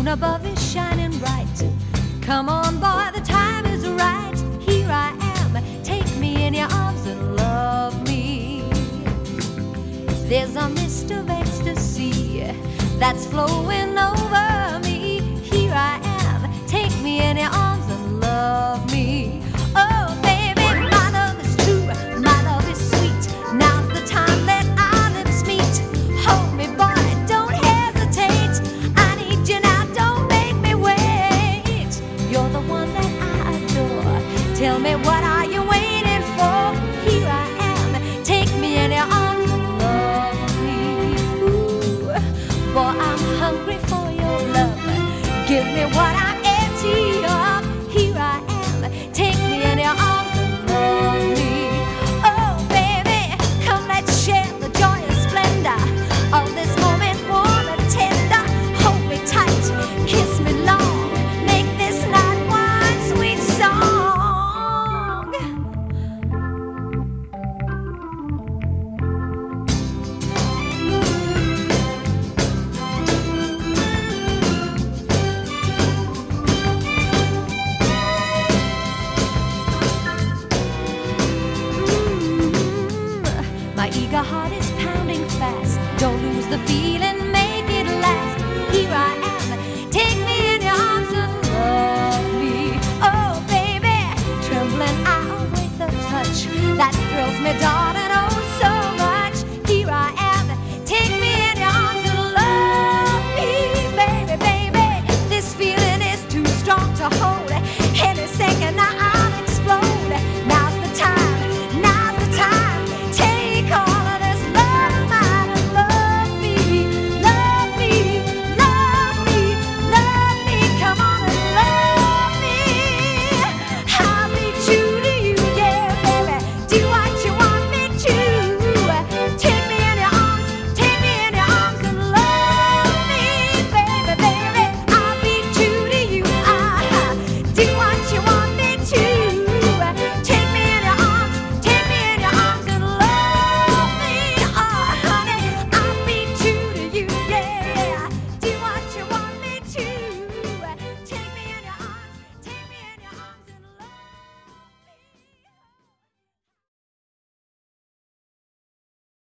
above is shining bright. Come on, boy, the time is right. Here I am, take me in your arms and love me. There's a mist of ecstasy that's flowing over me. Here I am, take me in your arms and love me. Oh, baby, my love is true, my love is sweet. Now's the time that our lips meet. Hold me, boy, don't hesitate. I need you now, don't make me wait. You're the one that I adore. Tell me what I